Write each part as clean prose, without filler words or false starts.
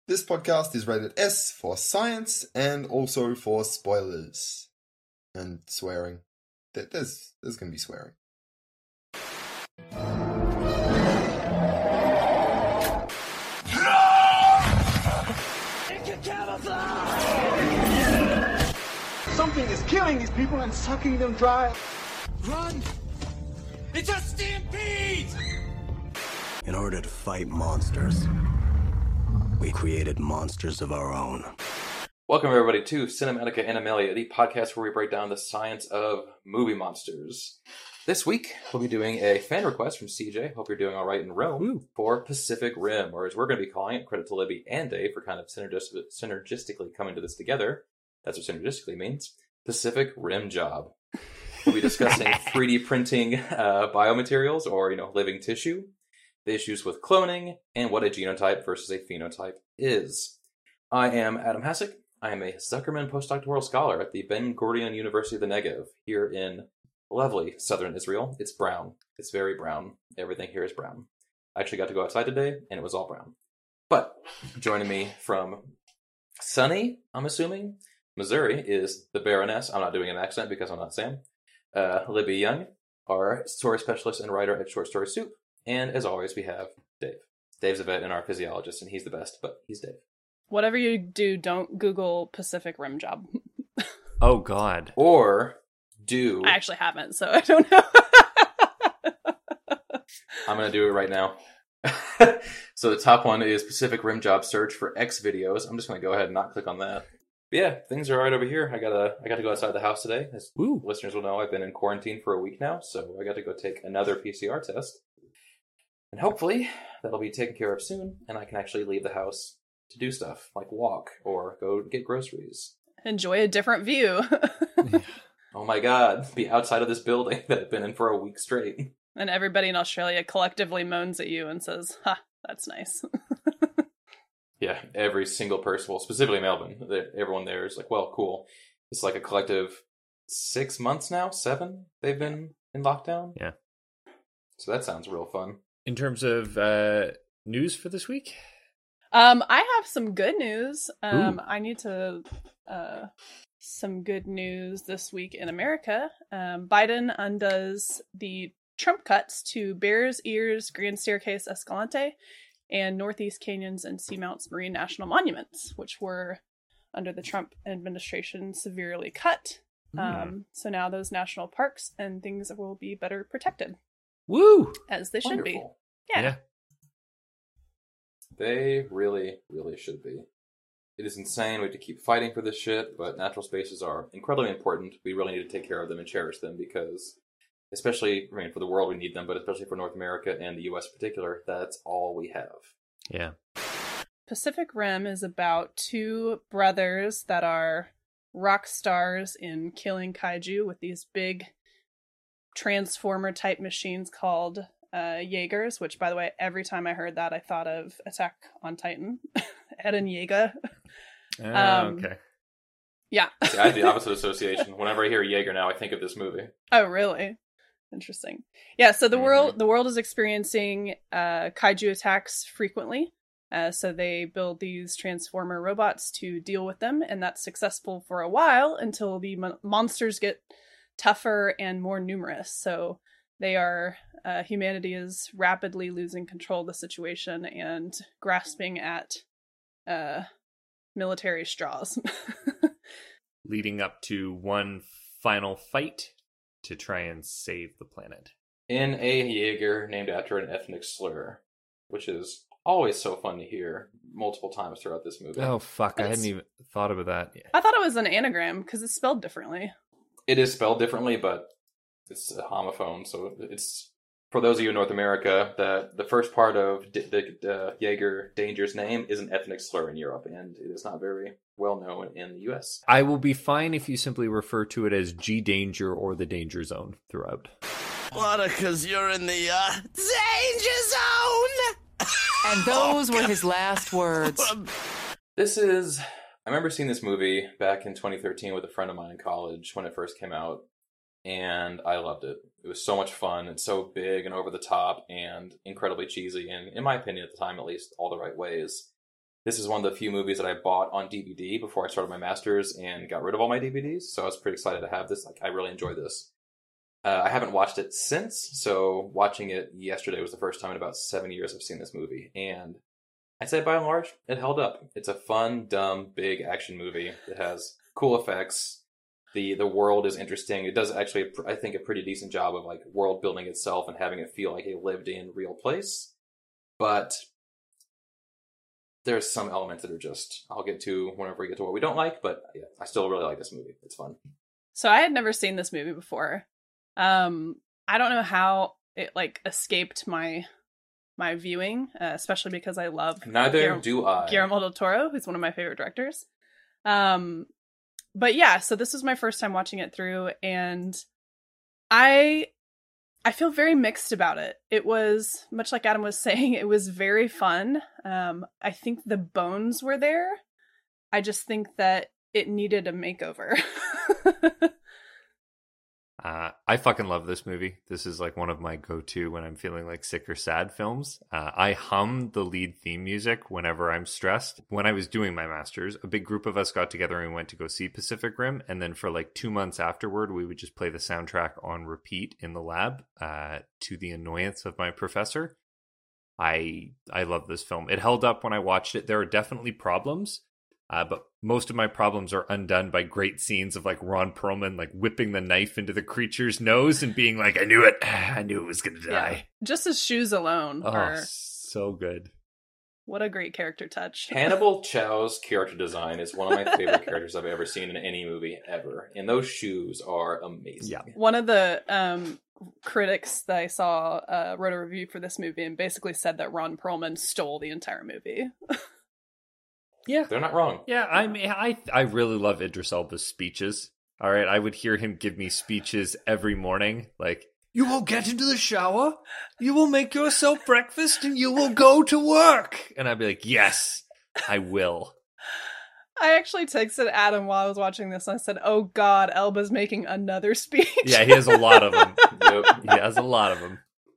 This podcast is rated S for science and also for spoilers and swearing. There's going to be swearing. Something is killing these people and sucking them dry. Run! It's a stampede! In order to fight monsters, we created monsters of our own. Welcome, everybody, to Cinematica Animalia, the podcast where we break down the science of movie monsters. This week, we'll be doing a fan request from CJ, hope you're doing all right in Rome, for Pacific Rim, or as we're going to be calling it, credit to Libby and Dave for kind of synergistically coming to this together. That's what synergistically means. Pacific Rim Job. We'll be discussing 3D printing biomaterials, or, living tissue, the issues with cloning, and what a genotype versus a phenotype is. I am Adam Hasek. I am a Zuckerman postdoctoral scholar at the Ben Gurion University of the Negev, here in lovely southern Israel. It's brown. It's very brown. Everything here is brown. I actually got to go outside today, and it was all brown. But joining me from sunny, I'm assuming, Missouri is the Baroness. I'm not doing an accent because I'm not Sam. Libby Young, our story specialist and writer at Short Story Soup. And as always, we have Dave. Dave's a vet and our physiologist, and he's the best, but he's Dave. Whatever you do, don't Google Pacific Rim Job. Oh, God. Or do... I actually haven't, so I don't know. I'm going to do it right now. So the top one is Pacific Rim Job search for X videos. I'm just going to go ahead and not click on that. But yeah, things are right over here. I got to go outside the house today. As listeners will know, I've been in quarantine for a week now, so I got to go take another PCR test. And hopefully, that'll be taken care of soon, and I can actually leave the house to do stuff, like walk, or go get groceries. Enjoy a different view. Oh my god, be outside of this building that I've been in for a week straight. And everybody in Australia collectively moans at you and says, ha, that's nice. Yeah, every single person, well, specifically Melbourne, everyone there is like, well, cool. It's like a collective 6 months now, 7, they've been in lockdown. Yeah. So that sounds real fun. In terms of news for this week? I have some good news. I need to... some good news this week in America. Biden undoes the Trump cuts to Bears Ears, Grand Staircase Escalante, and Northeast Canyons and Seamounts Marine National Monuments, which were, under the Trump administration, severely cut. So now those national parks and things will be better protected. Woo! As they should be. Wonderful. Yeah. They really, really should be. It is insane. We have to keep fighting for this shit, but natural spaces are incredibly important. We really need to take care of them and cherish them because, especially, for the world we need them, but especially for North America and the U.S. in particular, that's all we have. Yeah. Pacific Rim is about two brothers that are rock stars in killing kaiju with these big transformer-type machines called Jaegers, which, by the way, every time I heard that, I thought of Attack on Titan. Eren Yeager. Okay. Yeah. See, I have the opposite association. Whenever I hear Jaeger now, I think of this movie. Oh, really? Interesting. Yeah, so the world is experiencing kaiju attacks frequently. So they build these transformer robots to deal with them, and that's successful for a while until the monsters get tougher and more numerous. So they are, humanity is rapidly losing control of the situation and grasping at military straws. Leading up to one final fight to try and save the planet. In a Jaeger named after an ethnic slur, which is always so fun to hear multiple times throughout this movie. Oh, fuck. I hadn't even thought about that. I thought it was an anagram because it's spelled differently. It is spelled differently, but it's a homophone, so it's... For those of you in North America, the first part of the Jaeger Danger's name is an ethnic slur in Europe, and it is not very well known in the U.S. I will be fine if you simply refer to it as G Danger or the Danger Zone throughout. What, because you're in the Danger Zone! And those were his last words. This is... I remember seeing this movie back in 2013 with a friend of mine in college when it first came out. And I loved it. It was so much fun. It's so big and over the top and incredibly cheesy, and in my opinion at the time at least, all the right ways. this is one of the few movies that I bought on DVD before I started my master's and got rid of all my DVDs. So I was pretty excited to have this. Like, I really enjoyed this. I haven't watched it since, so watching it yesterday was the first time in about 7 years I've seen this movie. And I'd say by and large, it held up. It's a fun, dumb, big action movie. It has cool effects. The world is interesting. It does actually, I think, a pretty decent job of like world building itself and having it feel like a lived in real place. But there's some elements that are just, I'll get to whenever we get to what we don't like, but yeah, I still really like this movie. It's fun. So I had never seen this movie before. I don't know how it like escaped my viewing, especially because I love do I. Guillermo del Toro, who's one of my favorite directors. But yeah, so this was my first time watching it through, and I feel very mixed about it. It was, much like Adam was saying, it was very fun. I think the bones were there. I just think that it needed a makeover. I fucking love this movie. This is like one of my go-to when I'm feeling like sick or sad films. I hum the lead theme music whenever I'm stressed. When I was doing my master's, a big group of us got together and went to go see Pacific Rim. And then for like 2 months afterward, we would just play the soundtrack on repeat in the lab, to the annoyance of my professor. I love this film. It held up when I watched it. There are definitely problems. But most of my problems are undone by great scenes of like Ron Perlman like whipping the knife into the creature's nose and being like, I knew it. I knew it was going to die. Yeah. Just his shoes alone. So good. What a great character touch. Hannibal Chow's character design is one of my favorite characters I've ever seen in any movie ever. And those shoes are amazing. Yeah. One of the critics that I saw wrote a review for this movie and basically said that Ron Perlman stole the entire movie. Yeah, they're not wrong. Yeah, I mean, I really love Idris Elba's speeches. All right, I would hear him give me speeches every morning, like, you will get into the shower, you will make yourself breakfast, and you will go to work. And I'd be like, yes, I will. I actually texted Adam while I was watching this, and I said, oh God, Elba's making another speech. Yeah, he has a lot of them. Yep. He has a lot of them.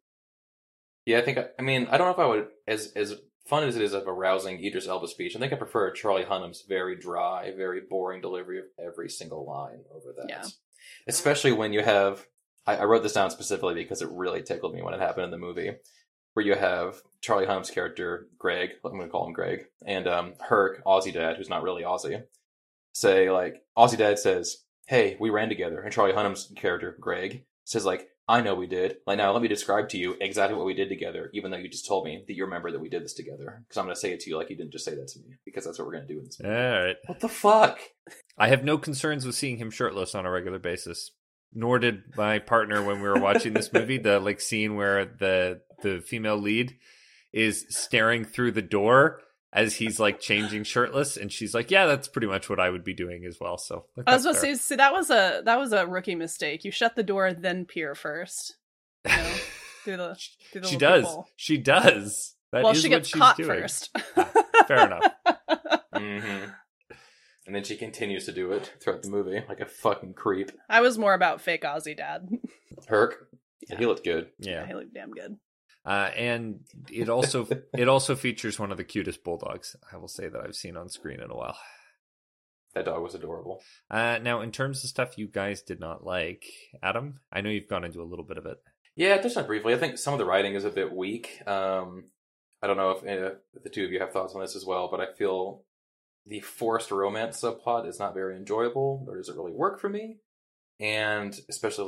Yeah, I mean, I don't know if I would, as fun as it is of a rousing Idris Elba speech, I think I prefer Charlie Hunnam's very dry, very boring delivery of every single line over that. Yeah. Especially when you have, I wrote this down specifically because it really tickled me when it happened in the movie, where you have Charlie Hunnam's character, Greg, I'm going to call him Greg, and Herc, Aussie Dad, who's not really Aussie, say, like, Aussie Dad says, hey, we ran together, and Charlie Hunnam's character, Greg, says, like, I know we did. Like, now let me describe to you exactly what we did together, even though you just told me that you remember that we did this together. Because I'm going to say it to you like you didn't just say that to me, because that's what we're going to do in this movie. All right. What the fuck? I have no concerns with seeing him shirtless on a regular basis. Nor did my partner when we were watching this movie. The like scene where the female lead is staring through the door as he's like changing shirtless, and she's like, yeah, that's pretty much what I would be doing as well. So I was going to say, that was a rookie mistake. You shut the door, then peer first. You know, through the she does. people. She does. That well, is she what gets she's caught doing. first. Fair enough. Mm-hmm. And then she continues to do it throughout the movie, like a fucking creep. I was more about fake Aussie Dad. Herc? Yeah, he looked good. Yeah. He looked damn good. And it also features one of the cutest bulldogs I will say that I've seen on screen in a while. That dog was adorable. Now, in terms of stuff you guys did not like, Adam, I know you've gone into a little bit of it. Yeah, just not briefly. I think some of the writing is a bit weak. I don't know if the two of you have thoughts on this as well, but I feel the forced romance subplot is not very enjoyable, nor does it really work for me. And especially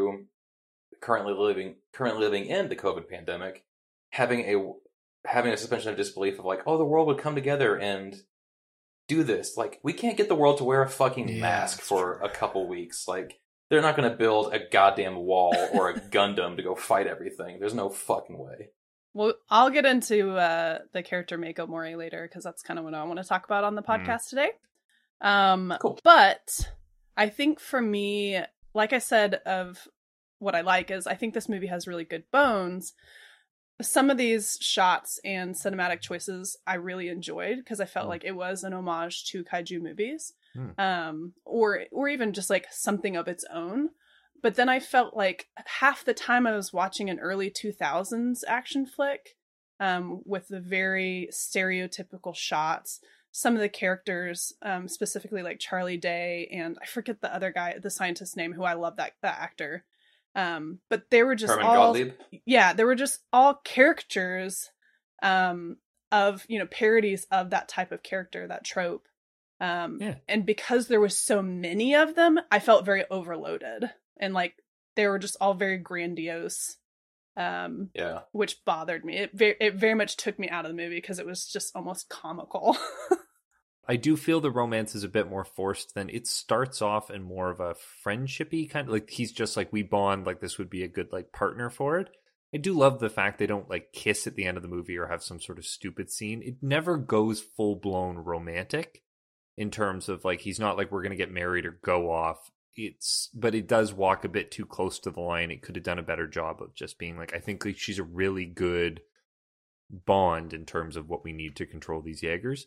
currently living in the COVID pandemic, having a suspension of disbelief of like, oh, the world would come together and do this. Like, we can't get the world to wear a fucking mask for a couple weeks. Like, they're not going to build a goddamn wall or a Gundam to go fight everything. There's no fucking way. Well, I'll get into the character Mako Mori later, because that's kind of what I want to talk about on the podcast today. Cool. But I think for me, like I said, of what I like is I think this movie has really good bones. Some of these shots and cinematic choices I really enjoyed, because I felt like it was an homage to kaiju movies, or even just like something of its own. But then I felt like half the time I was watching an early 2000s action flick, with the very stereotypical shots. Some of the characters, specifically like Charlie Day, and I forget the other guy, the scientist's name, who I love that actor. But they were just Herman all, Gottlieb? yeah, they were just all caricatures of, parodies of that type of character, that trope. And because there was so many of them, I felt very overloaded, and like they were just all very grandiose. Which bothered me. It very much took me out of the movie because it was just almost comical. I do feel the romance is a bit more forced than it starts off in more of a friendshipy kind of, like he's just like, we bond, like this would be a good like partner for it. I do love the fact they don't like kiss at the end of the movie or have some sort of stupid scene. It never goes full blown romantic in terms of like, he's not like, we're going to get married or go off. But it does walk a bit too close to the line. It could have done a better job of just being like, I think like she's a really good bond in terms of what we need to control these Jaegers.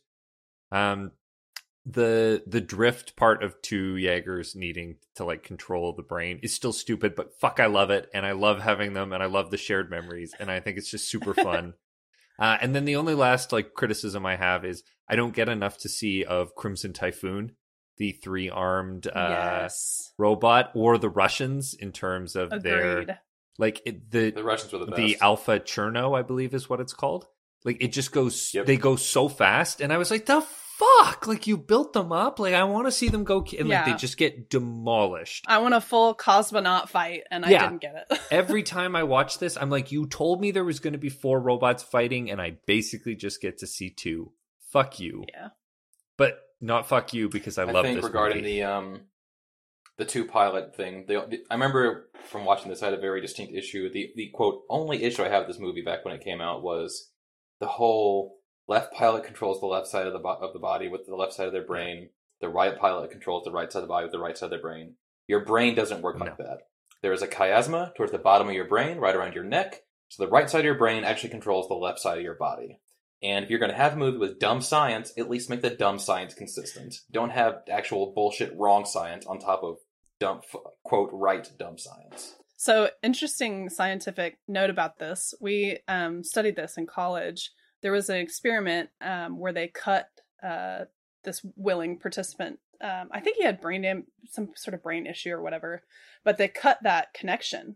The drift part of two Jaegers needing to like control the brain is still stupid, but fuck, I love it, and I love having them, and I love the shared memories, and I think it's just super fun. And then the only last like criticism I have is I don't get enough to see of Crimson Typhoon, the 3-armed robot, or the Russians in terms of their like the Russians were the best. The Alpha Cherno, I believe, is what it's called. Like it just goes, they go so fast, and I was like, the fuck, like you built them up, like I want to see them go, and like they just get demolished. I want a full cosmonaut fight, and I didn't get it. Every time I watch this, I'm like, you told me there was going to be 4 robots fighting, and I basically just get to see 2. Fuck you. Yeah, but not fuck you, because I love this regarding movie. The 2 pilot thing, I remember from watching this, I had a very distinct issue. The quote only issue I have with this movie back when it came out was the whole left pilot controls the left side of the body with the left side of their brain. The right pilot controls the right side of the body with the right side of their brain. Your brain doesn't work like that. There is a chiasma towards the bottom of your brain, right around your neck. So the right side of your brain actually controls the left side of your body. And if you're going to have a movie with dumb science, at least make the dumb science consistent. Don't have actual bullshit wrong science on top of dumb, quote, right dumb science. So, interesting scientific note about this. We studied this in college. There was an experiment where they cut this willing participant. I think he had some sort of brain issue or whatever, but they cut that connection.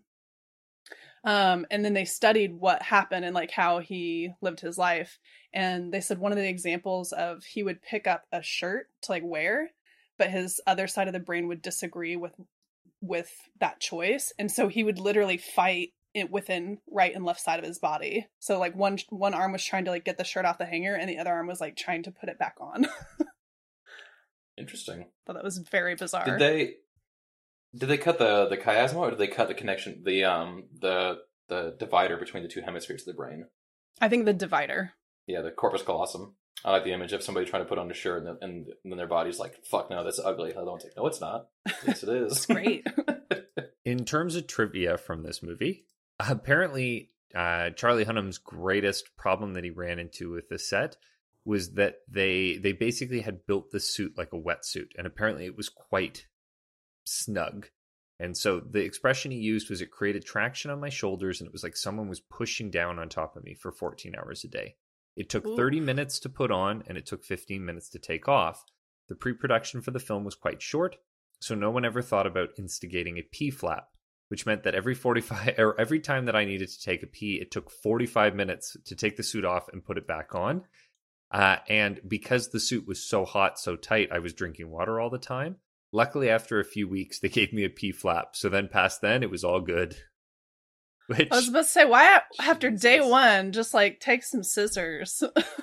And then they studied what happened and like how he lived his life. And they said one of the examples of he would pick up a shirt to like wear, but his other side of the brain would disagree with that choice. And so he would literally fight it within right and left side of his body. So like one arm was trying to like get the shirt off the hanger, and the other arm was like trying to put it back on. Interesting. Thought that was very bizarre. Did they cut the chiasma, or did they cut the connection, the divider between the 2 hemispheres of the brain? I think the divider. Yeah, the corpus callosum. I like the image of somebody trying to put on a shirt and then their body's like, fuck no, that's ugly. I don't take. No, it's not. Yes, it is. It's great. In terms of trivia from this movie, apparently Charlie Hunnam's greatest problem that he ran into with the set was that they basically had built the suit like a wetsuit, and apparently it was quite snug. And so the expression he used was, it created traction on my shoulders, and it was like someone was pushing down on top of me for 14 hours a day. It took 30 minutes to put on, and it took 15 minutes to take off. The pre-production for the film was quite short, so no one ever thought about instigating a pee flap, which meant that every time that I needed to take a pee, it took 45 minutes to take the suit off and put it back on. And because the suit was so hot, so tight, I was drinking water all the time. Luckily, after a few weeks, they gave me a pee flap. So then past then, it was all good. I was about to say, why after day 1, just like take some scissors?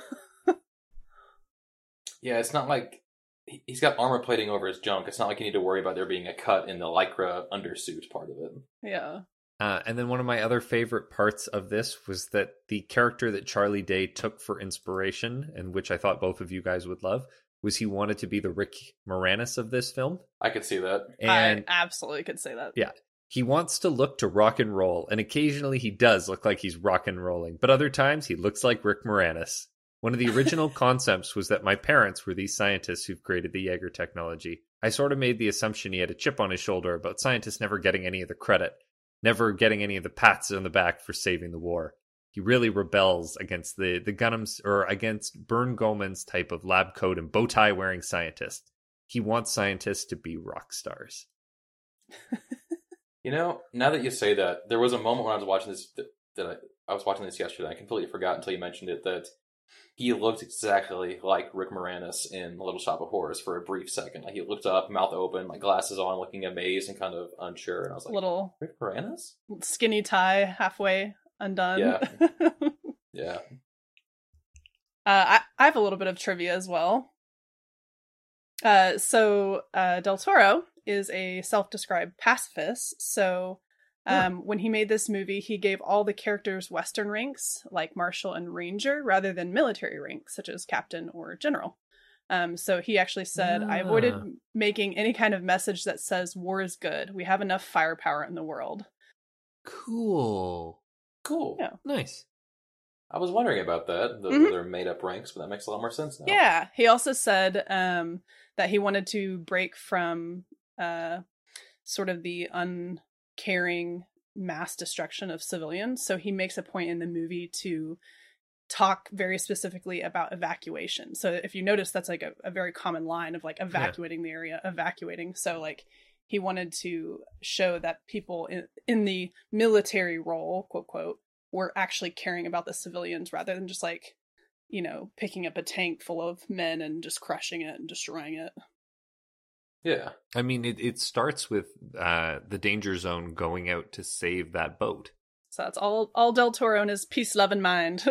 Yeah, it's not like he's got armor plating over his junk. It's not like you need to worry about there being a cut in the Lycra undersuit part of it. Yeah. And then one of my other favorite parts of this was that the character that Charlie Day took for inspiration, and which I thought both of you guys would love, was he wanted to be the Rick Moranis of this film. I could see that. And I absolutely could say that. Yeah. He wants to look to rock and roll, and occasionally he does look like he's rock and rolling, but other times he looks like Rick Moranis. One of the original concepts was that my parents were these scientists who've created the Jaeger technology. I sort of made the assumption he had a chip on his shoulder about scientists never getting any of the credit, never getting any of the pats on the back for saving the war. He really rebels against the Gundams, or against Bern Goldman's type of lab coat and bow tie wearing scientist. He wants scientists to be rock stars. You know, now that you say that, there was a moment when I was watching this that I was watching this yesterday. I completely forgot until you mentioned it that he looked exactly like Rick Moranis in Little Shop of Horrors for a brief second. Like, he looked up, mouth open, like glasses on, looking amazed and kind of unsure. And I was like, little Rick Moranis? skinny tie, halfway undone. Yeah. Yeah. I have a little bit of trivia as well. So Del Toro is a self-described pacifist. So when he made this movie, he gave all the characters Western ranks, like Marshal and Ranger, rather than military ranks, such as Captain or General. So he actually said, I avoided making any kind of message that says war is good. We have enough firepower in the world. Cool. Yeah. Nice. I was wondering about that, their made-up ranks, but that makes a lot more sense now. Yeah. He also said that he wanted to break from sort of the uncaring mass destruction of civilians. So he makes a point in the movie to talk very specifically about evacuation. So if you notice, that's like a very common line of like evacuating the area, evacuating. So like he wanted to show that people in the military role, quote, quote, were actually caring about the civilians rather than just like, you know, picking up a tank full of men and just crushing it and destroying it. Yeah. I mean, it starts with the danger zone going out to save that boat. So that's all Del Toro and his peace-loving mind.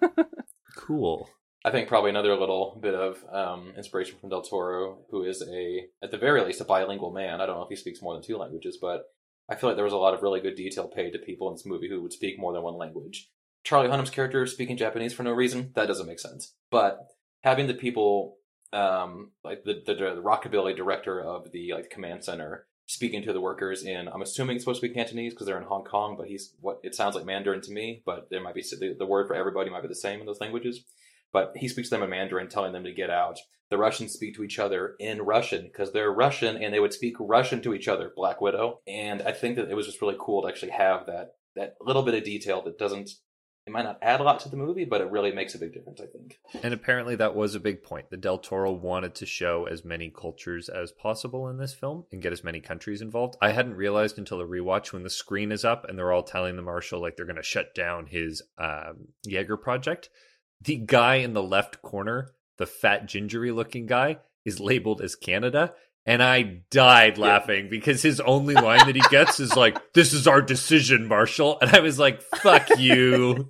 Cool. I think probably another little bit of inspiration from Del Toro, who is at the very least, a bilingual man. I don't know if he speaks more than 2 languages, but I feel like there was a lot of really good detail paid to people in this movie who would speak more than one language. Charlie Hunnam's character speaking Japanese for no reason, that doesn't make sense. But having the people, like the rockabilly director of the command center, speaking to the workers in, I'm assuming it's supposed to be Cantonese because they're in Hong Kong, but it sounds like Mandarin to me, but there might be, the word for everybody might be the same in those languages. But he speaks to them in Mandarin, telling them to get out. The Russians speak to each other in Russian because they're Russian and they would speak Russian to each other, Black Widow. And I think that it was just really cool to actually have that little bit of detail that it might not add a lot to the movie, but it really makes a big difference, I think. And apparently that was a big point. The Del Toro wanted to show as many cultures as possible in this film and get as many countries involved. I hadn't realized until the rewatch when the screen is up and they're all telling the Marshal like they're going to shut down his Jaeger project. The guy in the left corner, the fat gingery looking guy, is labeled as Canada. And I died laughing because his only line that he gets is like, "This is our decision, Marshal." And I was like, fuck you.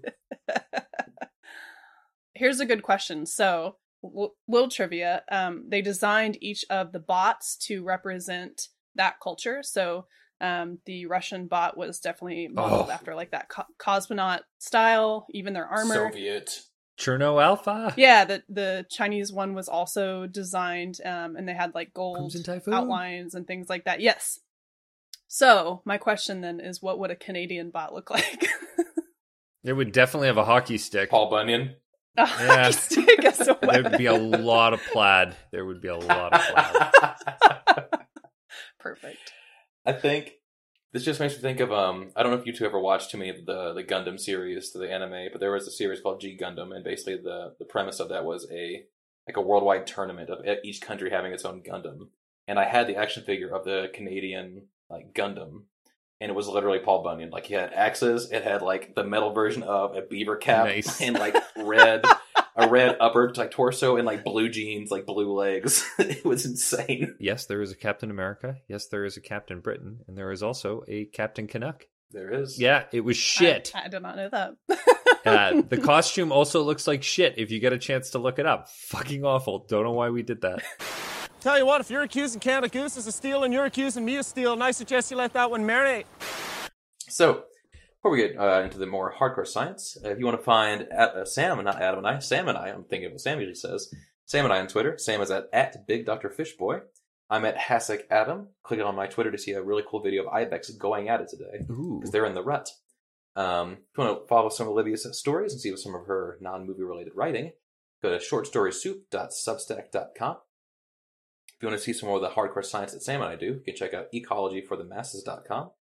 Here's a good question. So, little trivia. They designed each of the bots to represent that culture. So, the Russian bot was definitely modeled after like that cosmonaut style, even their armor. Soviet. Cherno Alpha. Yeah, the Chinese one was also designed, and they had like gold outlines and things like that. Yes. So my question then is, what would a Canadian bot look like? It would definitely have a hockey stick. Paul Bunyan. A hockey stick as a weapon. There'd be a lot of plaid. Perfect. I think this just makes me think of, I don't know if you two ever watched too many of the Gundam series, the anime, but there was a series called G Gundam, and basically the premise of that was a worldwide tournament of each country having its own Gundam. And I had the action figure of the Canadian, Gundam, and it was literally Paul Bunyan. Like, he had axes, it had, the metal version of a beaver cap, nice. And, a red upper, torso, and, blue jeans, blue legs. It was insane. Yes, there is a Captain America. Yes, there is a Captain Britain. And there is also a Captain Canuck. There is. Yeah, it was shit. I did not know that. The costume also looks like shit if you get a chance to look it up. Fucking awful. Don't know why we did that. Tell you what, if you're accusing Canada Goose of steal and you're accusing me of steal, and I suggest you let that one marinate. So, before we get into the more hardcore science, if you want to find Sam, not Adam and I, Sam and I, I'm thinking of what Sam usually says, Sam and I on Twitter. Sam is at Big Dr. Fishboy. I'm at Hasek Adam. Click on my Twitter to see a really cool video of Ibex going at it today, because they're in the rut. If you want to follow some of Olivia's stories and see some of her non-movie related writing, go to shortstorysoup.substack.com. If you want to see some more of the hardcore science that Sam and I do, you can check out ecologyforthemasses.com.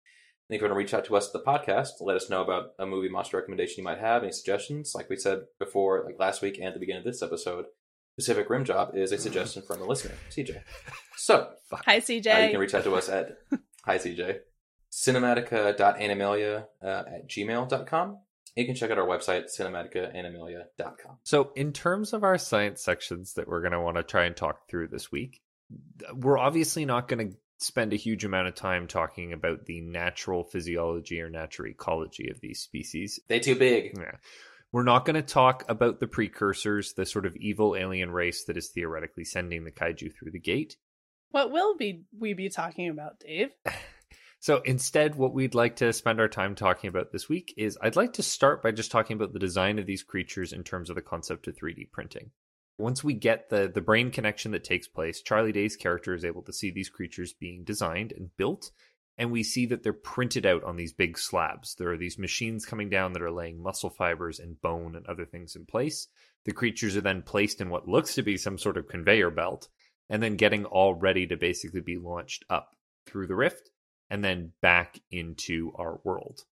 And if you want to reach out to us at the podcast, let us know about a movie monster recommendation you might have, any suggestions. Like we said before, like last week and at the beginning of this episode, Pacific Rim Job is a suggestion from a listener, CJ. So, hi, CJ. You can reach out to us at, hi, CJ, cinematica.animalia at gmail.com. You can check out our website, cinematicaanimalia.com. So in terms of our science sections that we're going to want to try and talk through this week, we're obviously not going to spend a huge amount of time talking about the natural physiology or natural ecology of these species. They too big. Yeah. We're not going to talk about the precursors, the sort of evil alien race that is theoretically sending the kaiju through the gate. What will we be talking about, Dave? So instead, what we'd like to spend our time talking about this week is I'd like to start by just talking about the design of these creatures in terms of the concept of 3D printing. Once we get the brain connection that takes place, Charlie Day's character is able to see these creatures being designed and built, and we see that they're printed out on these big slabs. There are these machines coming down that are laying muscle fibers and bone and other things in place. The creatures are then placed in what looks to be some sort of conveyor belt, and then getting all ready to basically be launched up through the rift and then back into our world.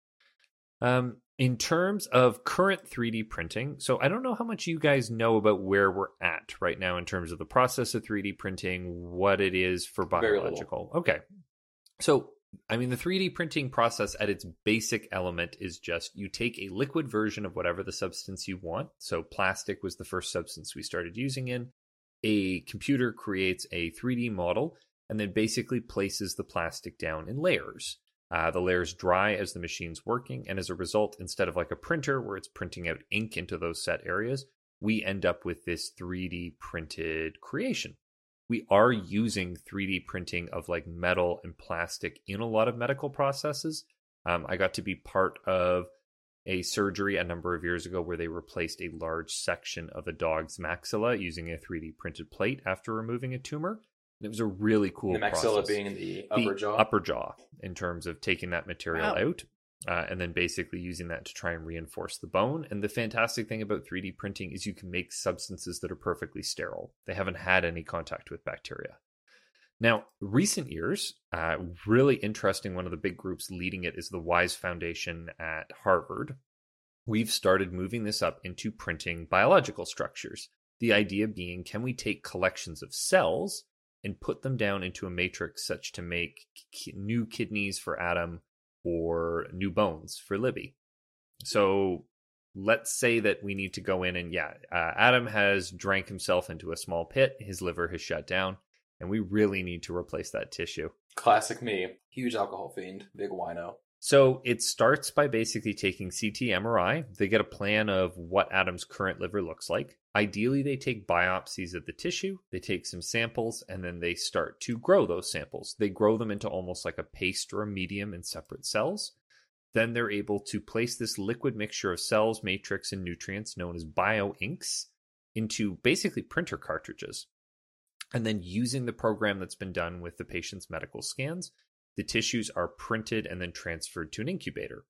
In terms of current 3D printing, so I don't know how much you guys know about where we're at right now in terms of the process of 3D printing, what it is for biological. Okay. So, I mean, the 3D printing process at its basic element is just you take a liquid version of whatever the substance you want. So plastic was the first substance we started using in. A computer creates a 3D model and then basically places the plastic down in layers. The layers dry as the machine's working, and as a result, instead of like a printer where it's printing out ink into those set areas, we end up with this 3D printed creation. We are using 3D printing of like metal and plastic in a lot of medical processes. I got to be part of a surgery a number of years ago where they replaced a large section of a dog's maxilla using a 3D printed plate after removing a tumor. And it was a really cool process. The maxilla being the upper jaw? Upper jaw, in terms of taking that material out and then basically using that to try and reinforce the bone. And the fantastic thing about 3D printing is you can make substances that are perfectly sterile. They haven't had any contact with bacteria. Now, recent years, really interesting, one of the big groups leading it is the WISE Foundation at Harvard. We've started moving this up into printing biological structures. The idea being, can we take collections of cells and put them down into a matrix such to make new kidneys for Adam or new bones for Libby? So let's say that we need to go in and, Adam has drank himself into a small pit, his liver has shut down, and we really need to replace that tissue. Classic me. Huge alcohol fiend. Big wino. So it starts by basically taking CT MRI. They get a plan of what Adam's current liver looks like. Ideally, they take biopsies of the tissue, they take some samples, and then they start to grow those samples. They grow them into almost like a paste or a medium in separate cells. Then they're able to place this liquid mixture of cells, matrix, and nutrients known as bioinks into basically printer cartridges. And then using the program that's been done with the patient's medical scans, the tissues are printed and then transferred to an incubator.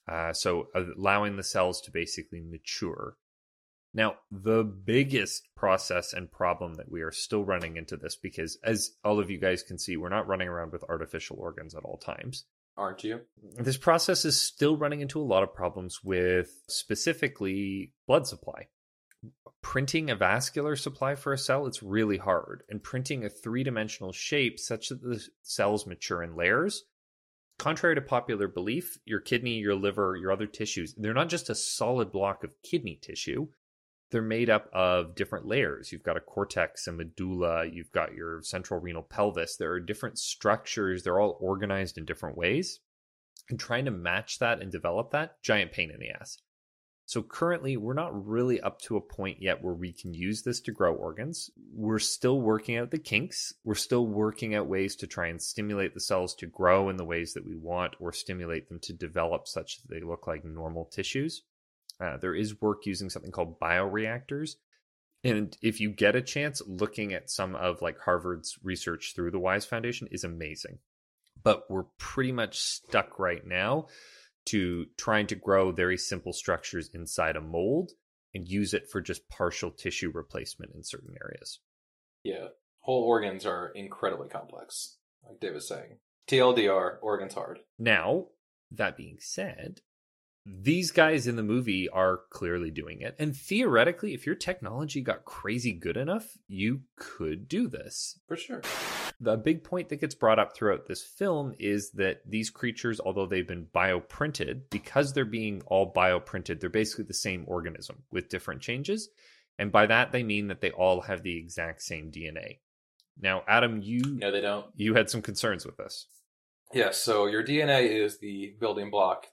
So allowing the cells to basically mature. Now, the biggest process and problem that we are still running into this, because as all of you guys can see, we're not running around with artificial organs at all times. Aren't you? This process is still running into a lot of problems with specifically blood supply. Printing a vascular supply for a cell, it's really hard. And printing a three-dimensional shape such that the cells mature in layers, contrary to popular belief, your kidney, your liver, your other tissues, they're not just a solid block of kidney tissue. They're made up of different layers. You've got a cortex, a medulla, you've got your central renal pelvis. There are different structures. They're all organized in different ways. And trying to match that and develop that, giant pain in the ass. So currently, we're not really up to a point yet where we can use this to grow organs. We're still working out the kinks. We're still working out ways to try and stimulate the cells to grow in the ways that we want, or stimulate them to develop such that they look like normal tissues. There is work using something called bioreactors. And if you get a chance, looking at some of like Harvard's research through the WISE Foundation is amazing. But we're pretty much stuck right now to trying to grow very simple structures inside a mold and use it for just partial tissue replacement in certain areas. Yeah. Whole organs are incredibly complex, like Dave was saying. TLDR, Oregon's hard. Now, that being said, these guys in the movie are clearly doing it. And theoretically, if your technology got crazy good enough, you could do this. For sure. The big point that gets brought up throughout this film is that these creatures, although they've been bioprinted, because they're being all bioprinted, they're basically the same organism with different changes. And by that, they mean that they all have the exact same DNA. Now, Adam, No, they don't. You had some concerns with this. Yes, so your DNA is the building blocks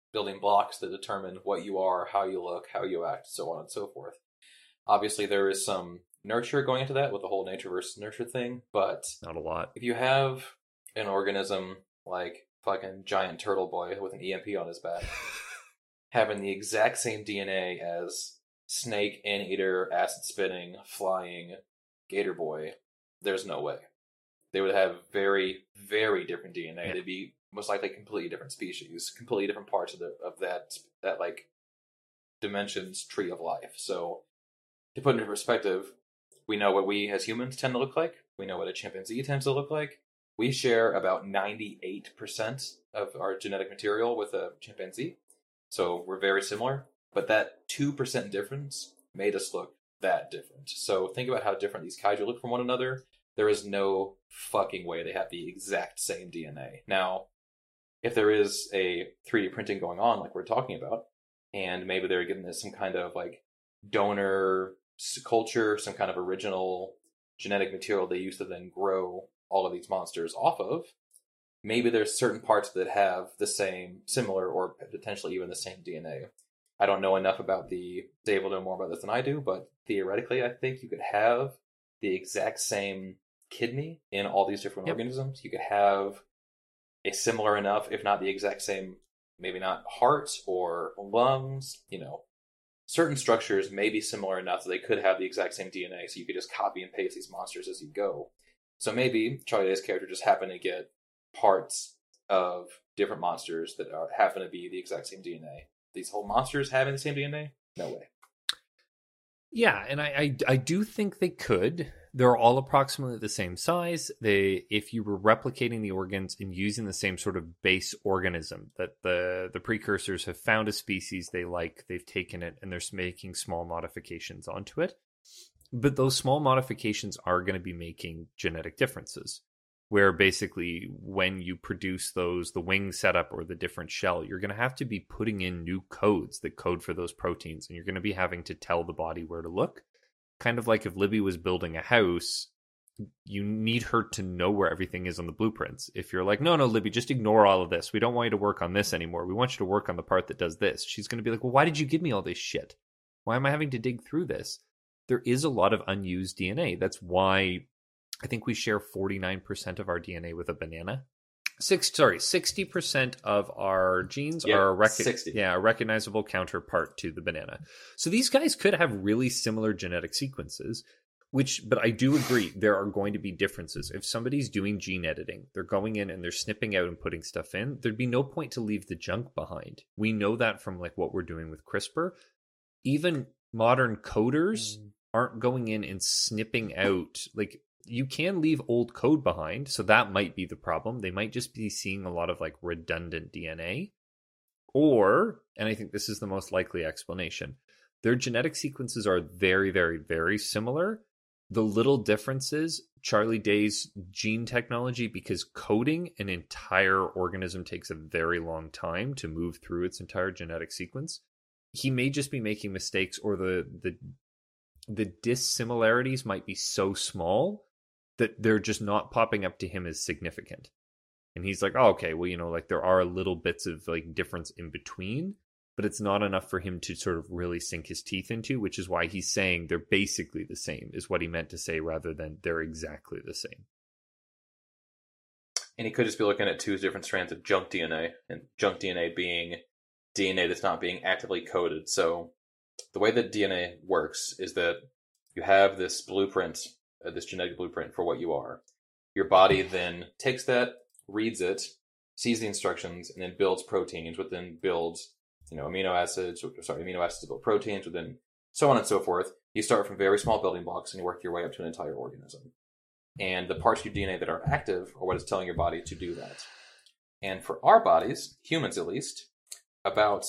that determine what you are, how you look, how you act, so on and so forth. Obviously, there is some nurture going into that with the whole nature versus nurture thing, but not a lot. If you have an organism like fucking giant turtle boy with an EMP on his back, having the exact same DNA as snake, anteater, acid spitting, flying, gator boy, there's no way. They would have very, very different DNA. They'd be most likely completely different species, completely different parts of that like dimensions tree of life. So to put into perspective, we know what we as humans tend to look like. We know what a chimpanzee tends to look like. We share about 98% of our genetic material with a chimpanzee. So we're very similar. But that 2% difference made us look that different. So think about how different these kaiju look from one another. There is no fucking way they have the exact same DNA. Now, if there is a 3D printing going on, like we're talking about, and maybe they're giving this some kind of like donor culture, some kind of original genetic material they use to then grow all of these monsters off of, maybe there's certain parts that have the same, similar, or potentially even the same DNA. I don't know enough about Dave will know more about this than I do, but theoretically, I think you could have the exact same kidney in all these different organisms. You could have a similar enough, if not the exact same, maybe not heart or lungs, certain structures may be similar enough that they could have the exact same DNA, so you could just copy and paste these monsters as you go. So maybe Charlie Day's character just happened to get parts of different monsters that happen to be the exact same DNA. These whole monsters having the same DNA? No way. Yeah, and I do think they could. They're all approximately the same size. If you were replicating the organs and using the same sort of base organism that the precursors have found a species they like, they've taken it and they're making small modifications onto it. But those small modifications are going to be making genetic differences, where basically when you produce the wing setup or the different shell, you're going to have to be putting in new codes that code for those proteins, and you're going to be having to tell the body where to look. Kind of like if Libby was building a house, you need her to know where everything is on the blueprints. If you're like, no, Libby, just ignore all of this. We don't want you to work on this anymore. We want you to work on the part that does this. She's going to be like, well, why did you give me all this shit? Why am I having to dig through this? There is a lot of unused DNA. That's why I think we share 49% of our DNA with a banana. 60% of our genes are a recognizable counterpart to the banana. So these guys could have really similar genetic sequences, but I do agree there are going to be differences. If somebody's doing gene editing, they're going in and they're snipping out and putting stuff in, there'd be no point to leave the junk behind. We know that from like what we're doing with CRISPR. Even modern coders aren't going in and snipping out, like, you can leave old code behind, so that might be the problem. They might just be seeing a lot of like redundant DNA. Or, and I think this is the most likely explanation, their genetic sequences are very, very, very similar. The little differences, Charlie Day's gene technology, because coding an entire organism takes a very long time to move through its entire genetic sequence. He may just be making mistakes, or the dissimilarities might be so small that they're just not popping up to him as significant. And he's like, oh, okay, well, like there are little bits of like difference in between, but it's not enough for him to sort of really sink his teeth into, which is why he's saying they're basically the same, is what he meant to say, rather than they're exactly the same. And he could just be looking at two different strands of junk DNA, and junk DNA being DNA that's not being actively coded. So the way that DNA works is that you have this blueprint, this genetic blueprint for what you are. Your body then takes that, reads it, sees the instructions, and then builds proteins, which then builds, amino acids to build proteins, which then so on and so forth. You start from very small building blocks and you work your way up to an entire organism. And the parts of your DNA that are active are what is telling your body to do that. And for our bodies, humans at least, about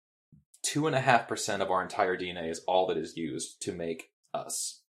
2.5% of our entire DNA is all that is used to make us.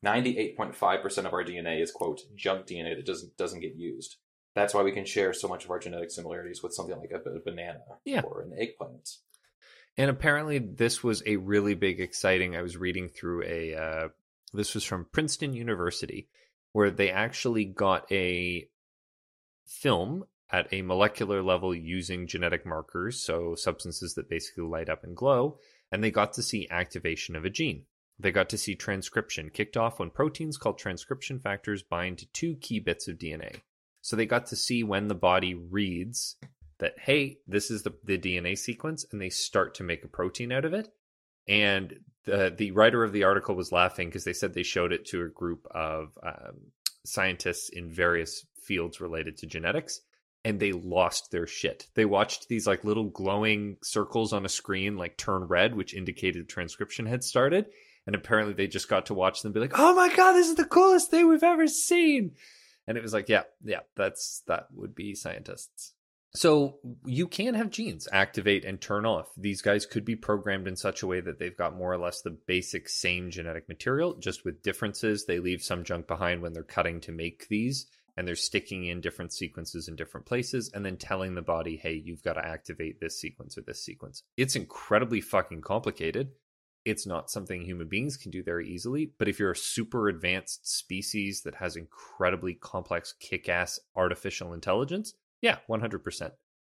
98.5% of our DNA is, quote, junk DNA that doesn't get used. That's why we can share so much of our genetic similarities with something like a banana or an eggplant. And apparently this was a really big, exciting, I was reading through this was from Princeton University, where they actually got a film at a molecular level using genetic markers, so substances that basically light up and glow, and they got to see activation of a gene. They got to see transcription kicked off when proteins called transcription factors bind to 2 key bits of DNA. So they got to see when the body reads that, hey, this is the DNA sequence, and they start to make a protein out of it. And the writer of the article was laughing because they said they showed it to a group of scientists in various fields related to genetics, and they lost their shit. They watched these like little glowing circles on a screen like turn red, which indicated transcription had started. And apparently they just got to watch them be like, oh my God, this is the coolest thing we've ever seen. And it was like, yeah, that would be scientists. So you can have genes activate and turn off. These guys could be programmed in such a way that they've got more or less the basic same genetic material, just with differences. They leave some junk behind when they're cutting to make these, and they're sticking in different sequences in different places and then telling the body, hey, you've got to activate this sequence or this sequence. It's incredibly fucking complicated. It's not something human beings can do very easily, but if you're a super advanced species that has incredibly complex, kick-ass artificial intelligence, yeah, 100%.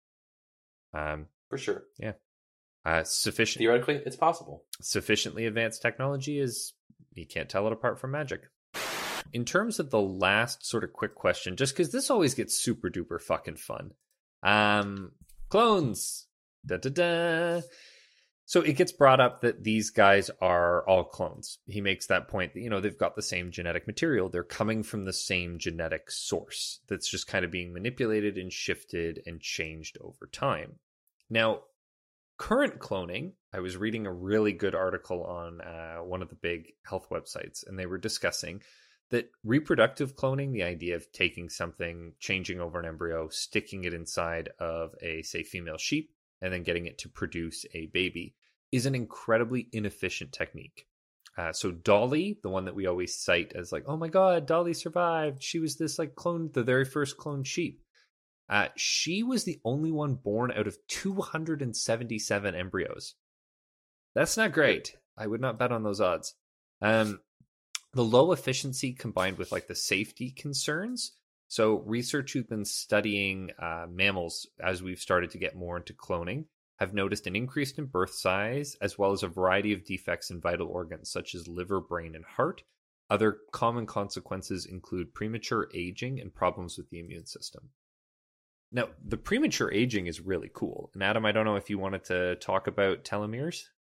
For sure. Yeah. Sufficient. Theoretically, it's possible. Sufficiently advanced technology is, you can't tell it apart from magic. In terms of the last sort of quick question, just because this always gets super duper fucking fun. Clones. Da-da-da. So it gets brought up that these guys are all clones. He makes that point that, they've got the same genetic material. They're coming from the same genetic source that's just kind of being manipulated and shifted and changed over time. Now, current cloning, I was reading a really good article on one of the big health websites, and they were discussing that reproductive cloning, the idea of taking something, changing over an embryo, sticking it inside of a, say, female sheep, and then getting it to produce a baby, is an incredibly inefficient technique. So Dolly, the one that we always cite as like, oh my God, Dolly survived. She was this like clone, the very first cloned sheep. She was the only one born out of 277 embryos. That's not great. I would not bet on those odds. The low efficiency combined with like the safety concerns. So research who've been studying mammals as we've started to get more into cloning have noticed an increase in birth size, as well as a variety of defects in vital organs such as liver, brain, and heart. Other common consequences include premature aging and problems with the immune system. Now, the premature aging is really cool. And Adam, I don't know if you wanted to talk about telomeres?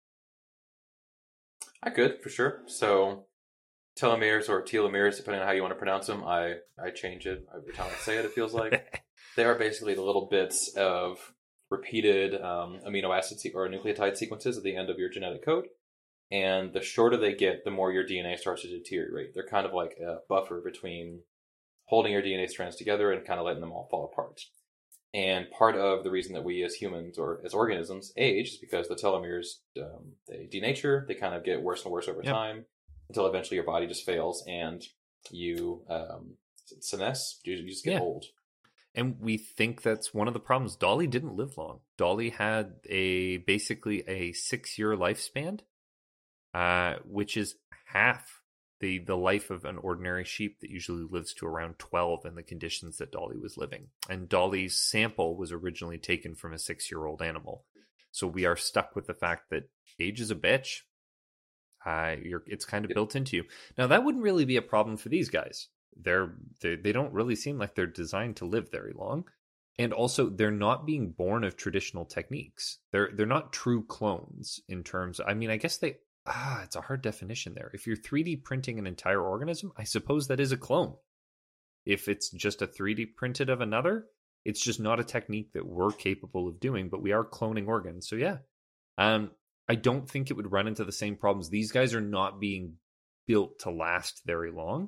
I could, for sure. So telomeres or telomeres, depending on how you want to pronounce them. I change it every time I say it, it feels like. They are basically the little bits of repeated amino acid or nucleotide sequences at the end of your genetic code. And the shorter they get, the more your DNA starts to deteriorate. They're kind of like a buffer between holding your DNA strands together and kind of letting them all fall apart. And part of the reason that we as humans or as organisms age is because the telomeres, they denature, they kind of get worse and worse over time, until eventually your body just fails and you senesce, you just get old. And we think that's one of the problems. Dolly didn't live long. Dolly had basically a 6-year lifespan, which is half the life of an ordinary sheep that usually lives to around 12 in the conditions that Dolly was living. And Dolly's sample was originally taken from a 6-year-old animal. So we are stuck with the fact that age is a bitch. It's kind of built into you. Now, that wouldn't really be a problem for these guys. They don't really seem like they're designed to live very long. And also, they're not being born of traditional techniques. They're not true clones in terms of, I mean, I guess it's a hard definition there. If you're 3D printing an entire organism, I suppose that is a clone. If it's just a 3D printed of another, it's just not a technique that we're capable of doing, but we are cloning organs. So yeah, I don't think it would run into the same problems. These guys are not being built to last very long.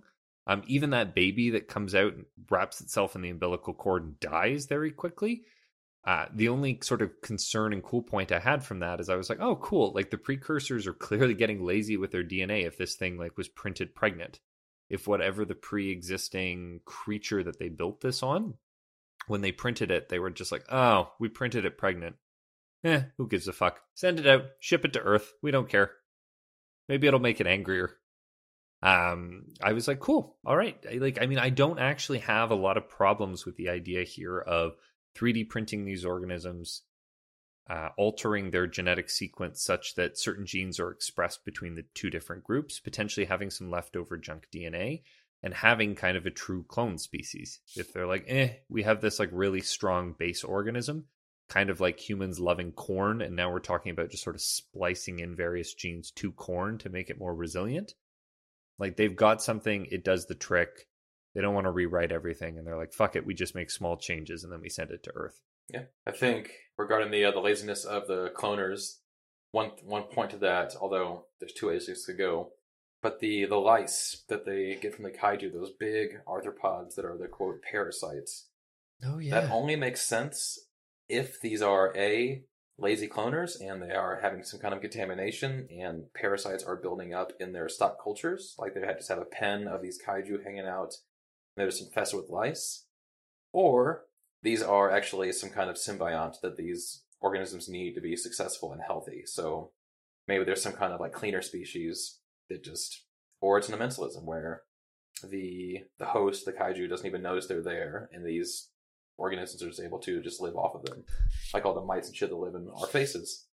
Even that baby that comes out and wraps itself in the umbilical cord and dies very quickly. The only sort of concern and cool point I had from that is I was like, oh, cool. Like the precursors are clearly getting lazy with their DNA if this thing like was printed pregnant. If whatever the pre-existing creature that they built this on, when they printed it, they were just like, oh, we printed it pregnant. Who gives a fuck? Send it out, ship it to Earth. We don't care. Maybe it'll make it angrier. I was like, cool. All right. I don't actually have a lot of problems with the idea here of 3D printing these organisms, altering their genetic sequence such that certain genes are expressed between the two different groups, potentially having some leftover junk DNA, and having kind of a true clone species. If they're like, we have this like really strong base organism, kind of like humans loving corn, and now we're talking about just sort of splicing in various genes to corn to make it more resilient. Like they've got something, it does the trick. They don't want to rewrite everything, and they're like, fuck it, we just make small changes, and then we send it to Earth. Yeah, I think regarding the laziness of the cloners, one point to that, although there's two ways this could go, but the lice that they get from the kaiju, those big arthropods that are the, quote, parasites. Oh, yeah. That only makes sense if these are, A, lazy cloners, and they are having some kind of contamination, and parasites are building up in their stock cultures, like they just have a pen of these kaiju hanging out, and they're just infested with lice. Or these are actually some kind of symbiont that these organisms need to be successful and healthy. So maybe there's some kind of like cleaner species that just, or it's an immensalism where the host, the kaiju, doesn't even notice they're there, and these organisms are just able to just live off of them, like all the mites and shit that live in our faces.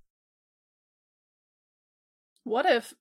What if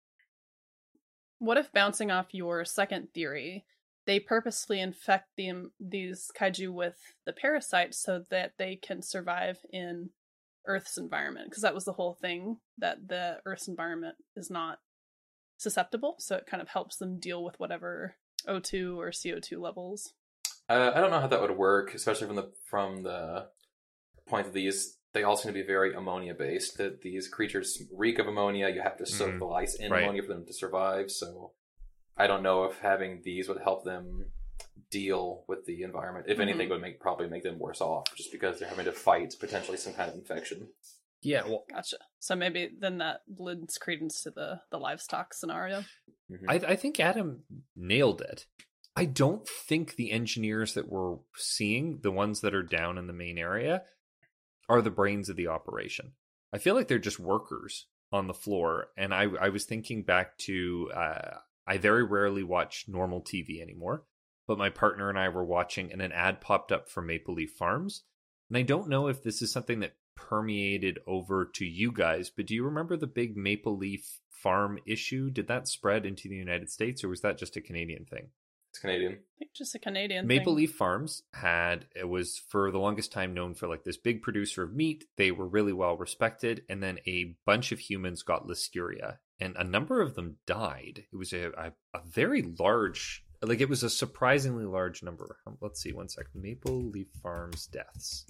bouncing off your second theory, they purposefully infect these kaiju with the parasites so that they can survive in Earth's environment? Because that was the whole thing, that the Earth's environment is not susceptible, so it kind of helps them deal with whatever O2 or CO2 levels. I don't know how that would work, especially from the point that they all seem to be very ammonia-based, that these creatures reek of ammonia. You have to soak the lice in ammonia for them to survive, so I don't know if having these would help them deal with the environment. If anything, it would probably make them worse off, just because they're having to fight potentially some kind of infection. Yeah, well, gotcha. So maybe then that lends credence to the livestock scenario. Mm-hmm. I think Adam nailed it. I don't think the engineers that we're seeing, the ones that are down in the main area, are the brains of the operation. I feel like they're just workers on the floor. And I was thinking back to, I very rarely watch normal TV anymore, but my partner and I were watching, and an ad popped up for Maple Leaf Farms. And I don't know if this is something that permeated over to you guys, but do you remember the big Maple Leaf Farm issue? Did that spread into the United States, or was that just a Canadian thing? It's Canadian. I think just a Canadian Maple thing. Leaf Farms it was for the longest time known for like this big producer of meat. They were really well respected, and then a bunch of humans got listeria, and a number of them died. It was a very large, like it was a surprisingly large number. Let's see, one second. Maple Leaf Farms deaths.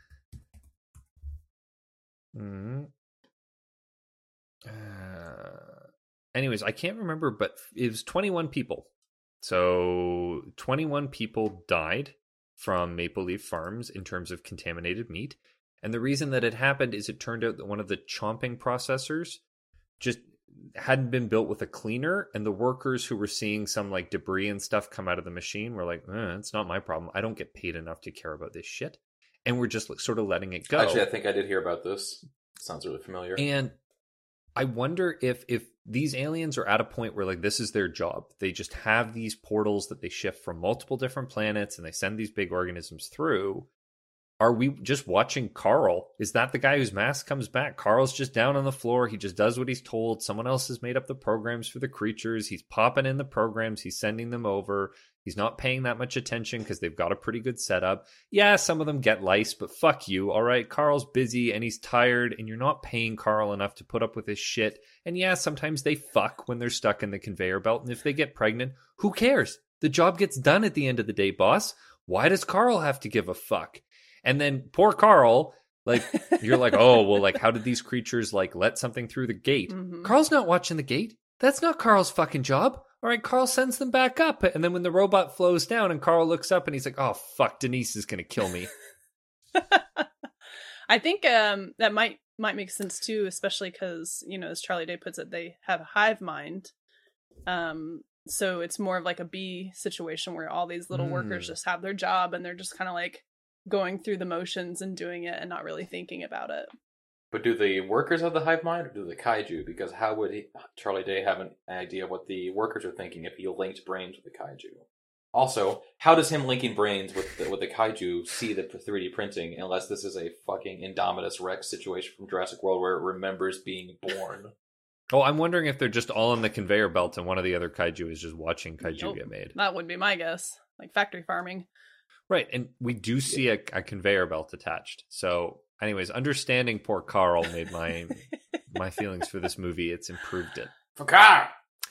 Anyways, I can't remember, but it was 21 people. So 21 people died from Maple Leaf Farms in terms of contaminated meat. And the reason that it happened is it turned out that one of the chomping processors just hadn't been built with a cleaner, and the workers who were seeing some like debris and stuff come out of the machine were like, it's not my problem. I don't get paid enough to care about this shit. And we're just sort of letting it go. Actually, I think I did hear about this. Sounds really familiar. And I wonder if these aliens are at a point where like this is their job. They just have these portals that they shift from multiple different planets, and they send these big organisms through. Are we just watching Carl? Is that the guy whose mask comes back? Carl's just down on the floor. He just does what he's told. Someone else has made up the programs for the creatures. He's popping in the programs. He's sending them over. He's not paying that much attention because they've got a pretty good setup. Yeah, some of them get lice, but fuck you. All right, Carl's busy and he's tired, and you're not paying Carl enough to put up with his shit. And yeah, sometimes they fuck when they're stuck in the conveyor belt. And if they get pregnant, who cares? The job gets done at the end of the day, boss. Why does Carl have to give a fuck? And then poor Carl, like, you're like, oh, well, like, how did these creatures, like, let something through the gate? Mm-hmm. Carl's not watching the gate. That's not Carl's fucking job. All right, Carl sends them back up. And then when the robot flows down and Carl looks up and he's like, oh, fuck, Denise is going to kill me. I think that might make sense too, especially because, as Charlie Day puts it, they have a hive mind. So it's more of like a bee situation where all these little workers just have their job and they're just kind of like going through the motions and doing it and not really thinking about it. But do the workers have the hive mind or do the kaiju? Because how would Charlie Day have an idea of what the workers are thinking if he linked brains with the kaiju? Also, how does him linking brains with the kaiju see the 3D printing unless this is a fucking Indominus Rex situation from Jurassic World where it remembers being born? Oh, I'm wondering if they're just all on the conveyor belt and one of the other kaiju is just watching kaiju get made. That would be my guess. Like factory farming. Right, and we do see a conveyor belt attached. So, anyways, understanding poor Carl made my feelings for this movie. It's improved it. For Carl!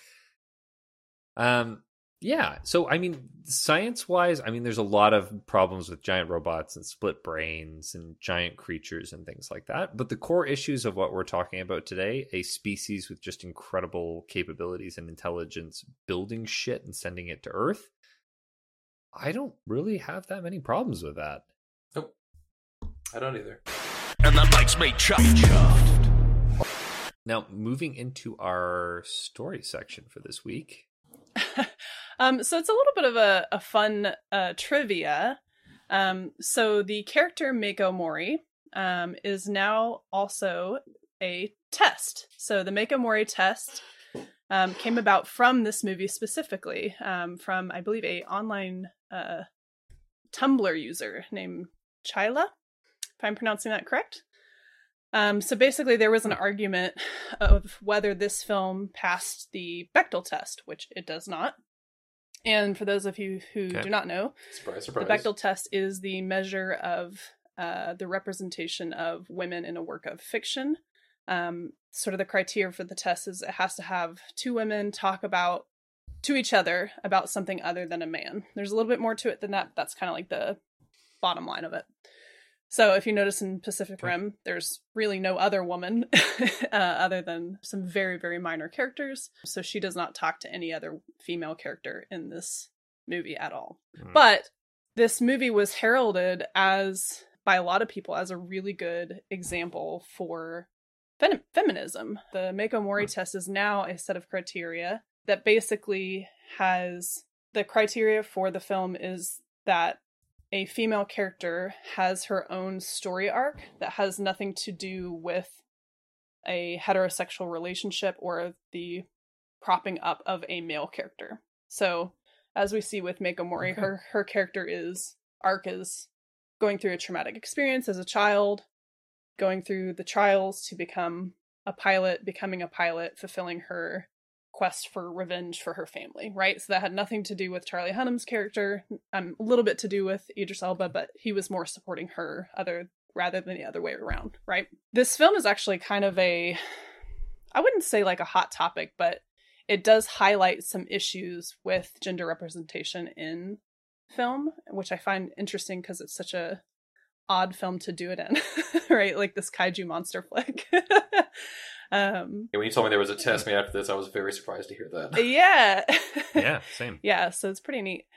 Yeah, so, I mean, science-wise, I mean, there's a lot of problems with giant robots and split brains and giant creatures and things like that. But the core issues of what we're talking about today, a species with just incredible capabilities and intelligence building shit and sending it to Earth, I don't really have that many problems with that. Nope. I don't either. And that makes me chuffed. Now, moving into our story section for this week. So it's a little bit of a fun trivia. So the character Mako Mori is now also a test. So the Mako Mori test came about from this movie specifically, from, I believe, a online Tumblr user named Chyla, if I'm pronouncing that correct. So basically there was an argument of whether this film passed the Bechdel test, which it does not. And for those of you who do not know, surprise. The Bechdel test is the measure of the representation of women in a work of fiction. Sort of the criteria for the test is it has to have two women talk to each other about something other than a man. There's a little bit more to it than that, but that's kind of like the bottom line of it. So if you notice in Pacific Rim, there's really no other woman other than some very, very minor characters. So she does not talk to any other female character in this movie at all. But this movie was heralded by a lot of people as a really good example for feminism. The Mako Mori test is now a set of criteria that basically has the criteria for the film is that a female character has her own story arc that has nothing to do with a heterosexual relationship or the propping up of a male character. So, as we see with Mako Mori, her character arc is going through a traumatic experience as a child, going through the trials to become a pilot, becoming a pilot, fulfilling her quest for revenge for her family, right? So that had nothing to do with Charlie Hunnam's character, a little bit to do with Idris Elba, but he was more supporting her rather than the other way around, right? This film is actually kind of I wouldn't say like a hot topic, but it does highlight some issues with gender representation in film, which I find interesting because it's such a odd film to do it in, right? Like this kaiju monster flick. When you told me there was a test made after this, I was very surprised to hear that. Yeah. Yeah, same. Yeah, so it's pretty neat.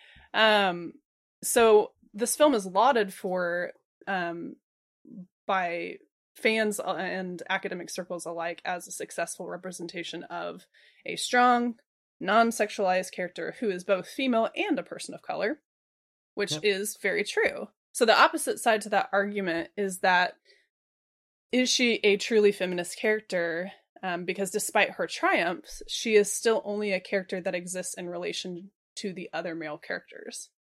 So this film is lauded for by fans and academic circles alike as a successful representation of a strong, non-sexualized character who is both female and a person of color, which is very true. So the opposite side to that argument is that is she a truly feminist character? Because despite her triumphs, she is still only a character that exists in relation to the other male characters.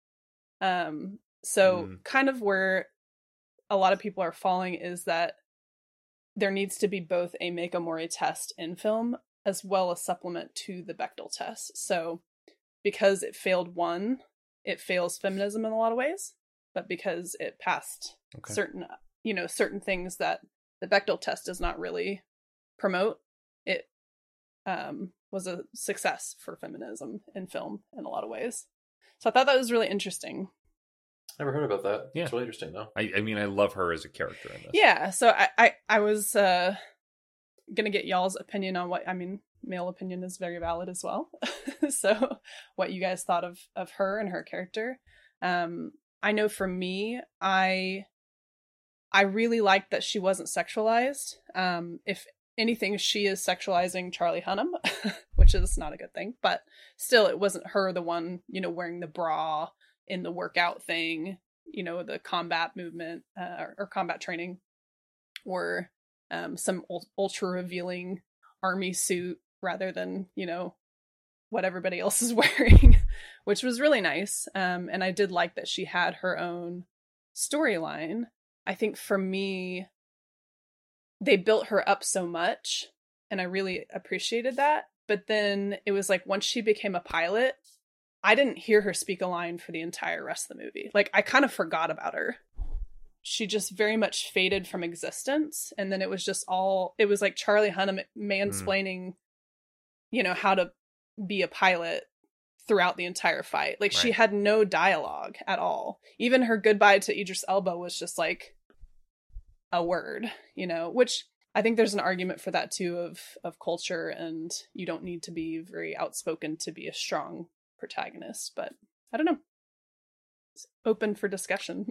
So kind of where a lot of people are falling is that there needs to be both a Mako Mori test in film as well as supplement to the Bechdel test. So because it failed one, it fails feminism in a lot of ways, but because it passed certain things that the Bechdel test does not really promote, it was a success for feminism in film in a lot of ways. So I thought that was really interesting. Never heard about that. Yeah. It's really interesting, though. I mean, I love her as a character in this. Yeah, so I was going to get y'all's opinion on male opinion is very valid as well. So what you guys thought of her and her character. I know for me, I really liked that she wasn't sexualized. If anything, she is sexualizing Charlie Hunnam, which is not a good thing, but still, it wasn't her, the one, wearing the bra in the workout thing, the combat movement, or combat training, or some ultra revealing army suit rather than, what everybody else is wearing, which was really nice. And I did like that she had her own storyline. I think for me, they built her up so much, and I really appreciated that. But then it was like, once she became a pilot, I didn't hear her speak a line for the entire rest of the movie. Like, I kind of forgot about her. She just very much faded from existence. And then it was like Charlie Hunnam mansplaining, how to be a pilot throughout the entire fight. Like, she had no dialogue at all. Even her goodbye to Idris Elba was just like a word, which I think there's an argument for that too, of culture, and you don't need to be very outspoken to be a strong protagonist. But I don't know. It's open for discussion.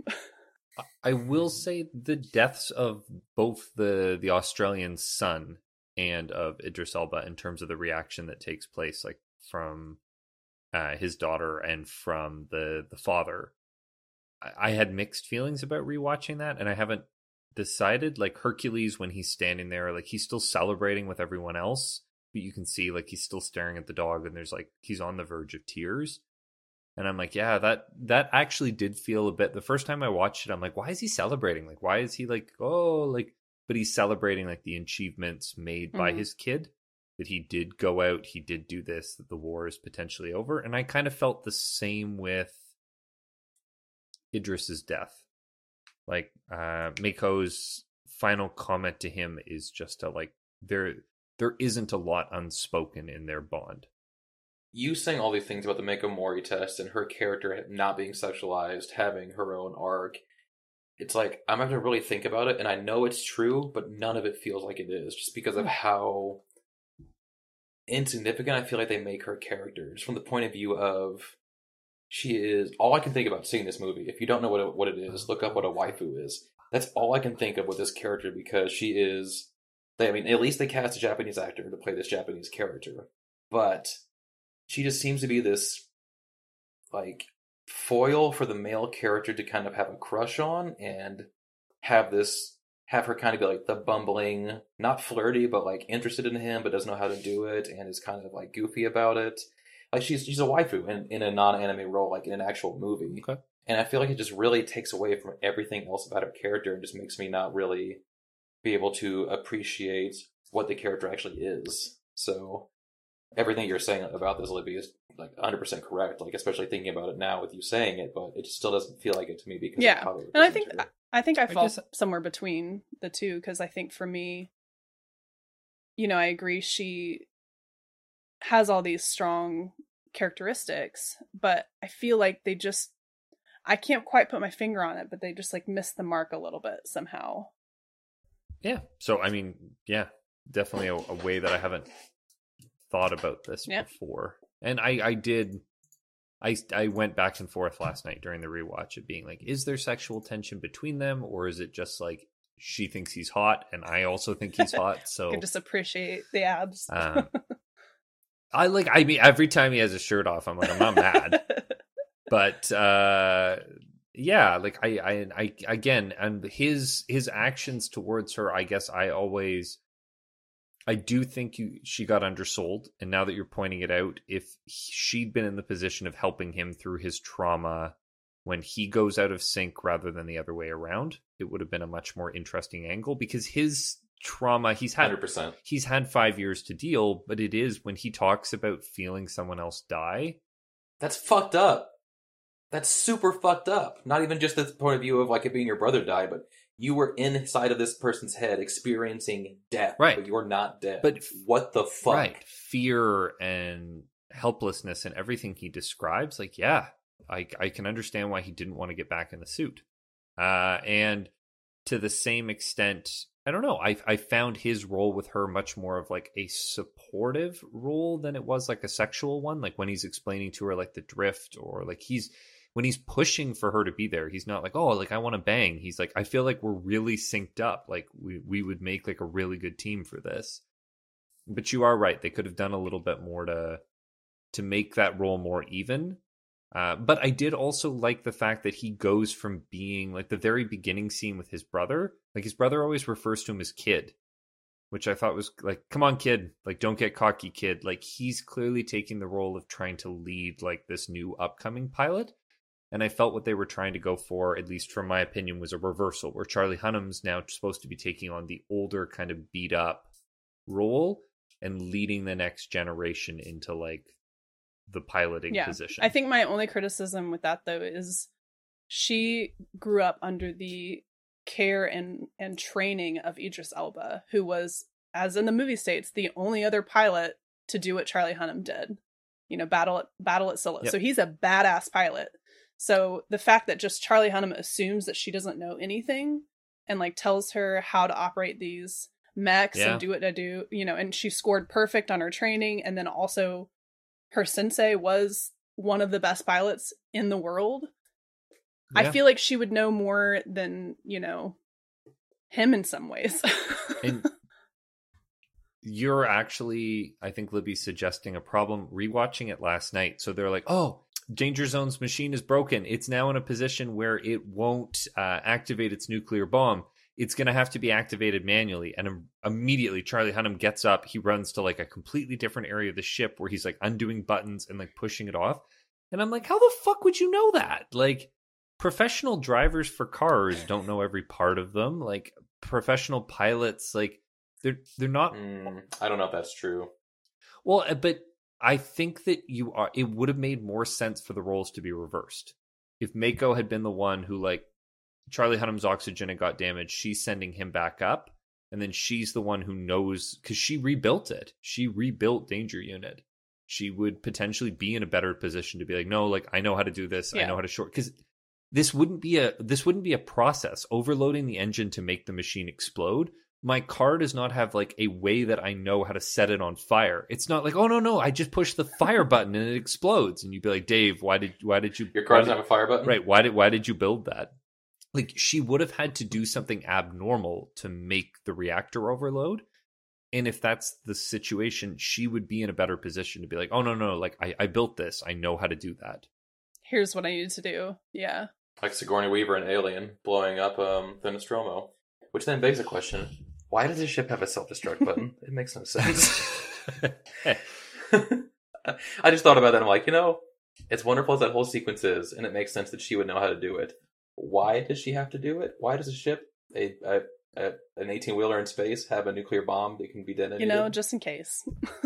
I will say the deaths of both the Australian son and of Idris Elba, in terms of the reaction that takes place, like from his daughter and from the father, I had mixed feelings about rewatching that, and I haven't decided. Like Hercules, when he's standing there, like he's still celebrating with everyone else, but you can see like he's still staring at the dog, and there's like he's on the verge of tears. And I'm like, yeah, that actually did feel a bit. The first time I watched it, I'm like, why is he celebrating? Like, why is he like, oh, like, but he's celebrating like the achievements made by his kid, that he did go out, he did do this, that the war is potentially over. And I kind of felt the same with Idris's death. Like, Mako's final comment to him is just like, there isn't a lot unspoken in their bond. You saying all these things about the Mako Mori test and her character not being sexualized, having her own arc, it's like, I'm going to really think about it, and I know it's true, but none of it feels like it is, just because of how insignificant I feel like they make her character, just from the point of view of, she is, all I can think about seeing this movie, if you don't know what it is, look up what a waifu is. That's all I can think of with this character, because she is, at least they cast a Japanese actor to play this Japanese character, but she just seems to be this, like, foil for the male character to kind of have a crush on, and have her kind of be like the bumbling, not flirty, but like interested in him, but doesn't know how to do it, and is kind of like goofy about it. Like, she's a waifu in a non-anime role, like in an actual movie. Okay. And I feel like it just really takes away from everything else about her character, and just makes me not really be able to appreciate what the character actually is. So everything you're saying about this, Libby, is like 100% correct. Like, especially thinking about it now with you saying it, but it just still doesn't feel like it to me because of how they and I think I fall somewhere between the two, because I think for me, I agree, she has all these strong characteristics, but I feel like I can't quite put my finger on it, but they just like missed the mark a little bit somehow. Yeah. So, definitely a way that I haven't thought about this before. And I went back and forth last night during the rewatch of being like, is there sexual tension between them, or is it just like she thinks he's hot and I also think he's hot, so I can just appreciate the abs. Every time he has a shirt off, I'm like, I'm not mad. But like I again, and his actions towards her, I guess I do think she got undersold, and now that you're pointing it out, if she'd been in the position of helping him through his trauma when he goes out of sync rather than the other way around, it would have been a much more interesting angle, because his trauma, he's had 100%. He's had 5 years to deal, but it is when he talks about feeling someone else die. That's fucked up. That's super fucked up. Not even just the point of view of like it being your brother died, but you were inside of this person's head experiencing death, right? But you're not dead. But what the fuck? Right. Fear and helplessness and everything he describes. Like, yeah, I can understand why he didn't want to get back in the suit. And to the same extent, I don't know. I found his role with her much more of like a supportive role than it was like a sexual one. Like when he's explaining to her like the drift, or like when he's pushing for her to be there, he's not like, oh, like I want to bang. He's like, I feel like we're really synced up. Like we would make like a really good team for this. But you are right. They could have done a little bit more to make that role more even. But I did also like the fact that he goes from being like the very beginning scene with his brother. Like his brother always refers to him as kid, which I thought was like, come on, kid. Like, don't get cocky, kid. Like he's clearly taking the role of trying to lead like this new upcoming pilot. And I felt what they were trying to go for, at least from my opinion, was a reversal where Charlie Hunnam's now supposed to be taking on the older kind of beat up role and leading the next generation into like the piloting position. I think my only criticism with that though is she grew up under the care and training of Idris Elba, who was, as in the movie states, the only other pilot to do what Charlie Hunnam did. You know, battle at Scylla. Yep. So he's a badass pilot. So the fact that just Charlie Hunnam assumes that she doesn't know anything and like tells her how to operate these mechs and do what to do, you know, and she scored perfect on her training, and then also her sensei was one of the best pilots in the world. Yeah. I feel like she would know more than, you know, him in some ways. And you're actually, I think, Libby, suggesting a problem rewatching it last night. So they're like, oh, Danger Zone's machine is broken. It's now in a position where it won't activate its nuclear bomb. It's going to have to be activated manually. And immediately Charlie Hunnam gets up. He runs to like a completely different area of the ship where he's like undoing buttons and like pushing it off. And I'm like, how the fuck would you know that? Like, professional drivers for cars don't know every part of them. Like, professional pilots, like, they're not. I don't know if that's true. Well, but I think that it would have made more sense for the roles to be reversed. If Mako had been the one who, like, Charlie Hunnam's oxygen had got damaged, she's sending him back up, and then she's the one who knows, because she rebuilt it. She rebuilt Danger Unit. She would potentially be in a better position to be like, no, like, I know how to do this. Yeah. I know how to short, because this wouldn't be a process. Overloading the engine to make the machine explode. My car does not have like a way that I know how to set it on fire. It's not like, oh no, I just push the fire button and it explodes. And you'd be like, Dave, why did you? Your car doesn't have a fire button, right? Why did you build that? Like, she would have had to do something abnormal to make the reactor overload. And if that's the situation, she would be in a better position to be like, oh no, like I built this. I know how to do that. Here's what I need to do. Yeah. Like Sigourney Weaver in Alien blowing up the Nostromo. Which then begs the question, why does the ship have a self-destruct button? It makes no sense. I just thought about that. I'm like, you know, it's wonderful as that whole sequence is, and it makes sense that she would know how to do it. Why does she have to do it? Why does a ship, an 18-wheeler in space, have a nuclear bomb that can be detonated? You know, just in case.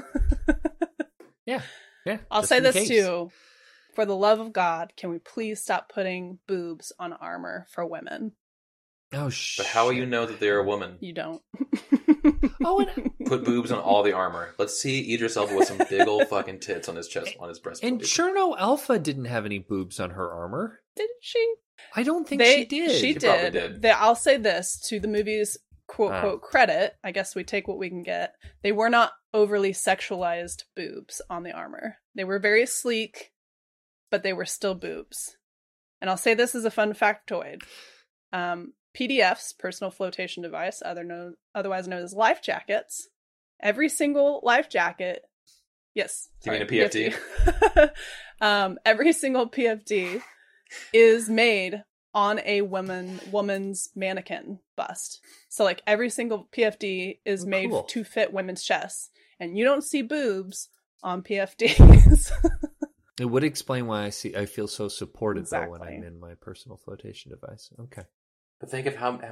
Yeah. I'll say this too. For the love of God, can we please stop putting boobs on armor for women? Oh, shit. But how will you know that they're a woman? You don't. Put boobs on all the armor. Let's see Idris Elba with some big old fucking tits on his chest, on his breastplate. And Cherno Alpha didn't have any boobs on her armor. Didn't she? I don't think she did. She did. I'll say this, to the movie's quote credit, I guess we take what we can get. They were not overly sexualized boobs on the armor. They were very sleek, but they were still boobs. And I'll say this as a fun factoid. PDFs, personal flotation device, otherwise known as life jackets. Every single life jacket, yes. Do you mean a PFD? Every single PFD is made on a woman's mannequin bust. So like every single PFD is made to fit women's chests, and you don't see boobs on PFDs. It would explain why I feel so supported though when I'm in my personal flotation device. Okay. But think of how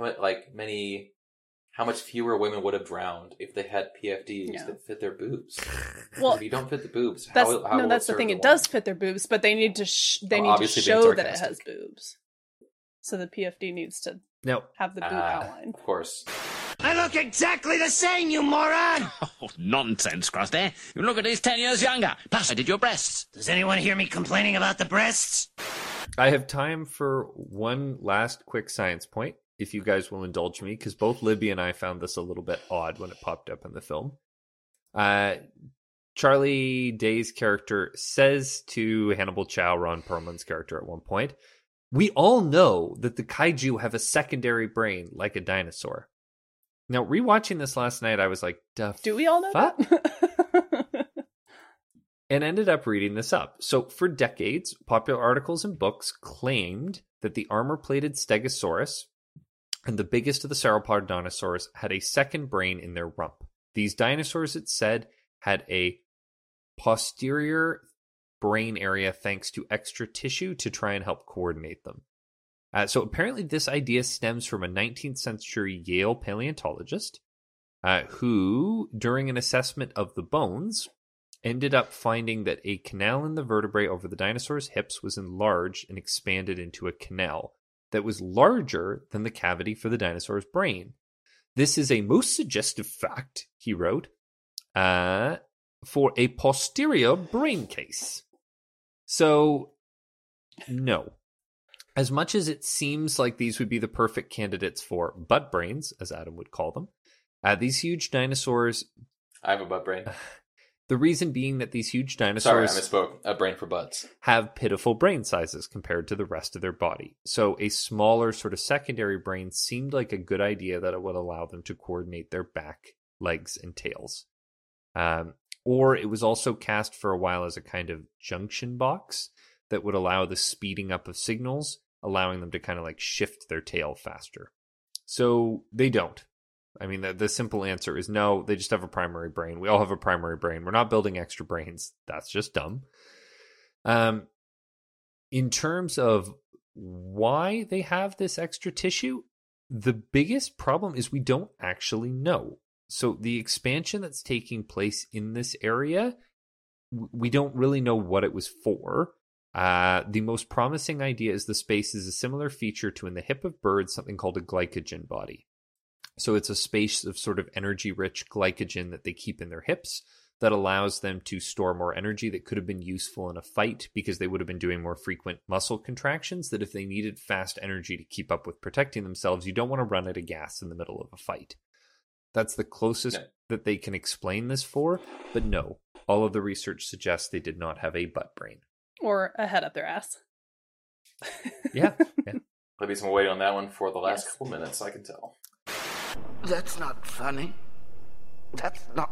much fewer women would have drowned if they had PFDs that fit their boobs. Well, if you don't fit the boobs, that's the thing. It does fit their boobs, but they need to show that it has boobs. So the PFD needs to have the boob outline. Of course. I look exactly the same, you moron! Oh, nonsense, Krusty. You look at least 10 years younger. Plus, I did your breasts. Does anyone hear me complaining about the breasts? I have time for one last quick science point. if you guys will indulge me, because both Libby and I found this a little bit odd when it popped up in the film. Charlie Day's character says to Hannibal Chow, Ron Perlman's character at one point, "We all know that the kaiju have a secondary brain like a dinosaur." Now, rewatching this last night, I was like, do we all know that? And ended up reading this up. So for decades, popular articles and books claimed that the armor-plated Stegosaurus and the biggest of the sauropod dinosaurs had a second brain in their rump. These dinosaurs, it said, had a posterior brain area thanks to extra tissue to try and help coordinate them. So apparently this idea stems from a 19th century Yale paleontologist who, during an assessment of the bones, ended up finding that a canal in the vertebrae over the dinosaur's hips was enlarged and expanded into a canal that was larger than the cavity for the dinosaur's brain. This is a most suggestive fact, he wrote, for a posterior brain case. So, no. As much as it seems like these would be the perfect candidates for butt brains, as Adam would call them, these huge dinosaurs... I have a butt brain. The reason being that these huge dinosaurs... Sorry, I misspoke. A brain for butts. ...have pitiful brain sizes compared to the rest of their body. So a smaller sort of secondary brain seemed like a good idea that it would allow them to coordinate their back, legs, and tails. Or it was also cast for a while as a kind of junction box that would allow the speeding up of signals, allowing them to kind of like shift their tail faster. So they don't. I mean, the simple answer is no, they just have a primary brain. We all have a primary brain. We're not building extra brains. That's just dumb. In terms of why they have this extra tissue, the biggest problem is we don't actually know. So the expansion that's taking place in this area, we don't really know what it was for. The most promising idea is the space is a similar feature to in the hip of birds, something called a glycogen body. So it's a space of sort of energy-rich glycogen that they keep in their hips that allows them to store more energy that could have been useful in a fight because they would have been doing more frequent muscle contractions, that if they needed fast energy to keep up with protecting themselves, you don't want to run out of gas in the middle of a fight. That's the closest that they can explain this for, but no, all of the research suggests they did not have a butt brain. Or a head up their ass. Yeah. There'll be some waiting on that one for the last couple minutes, I can tell. That's not funny. That's not...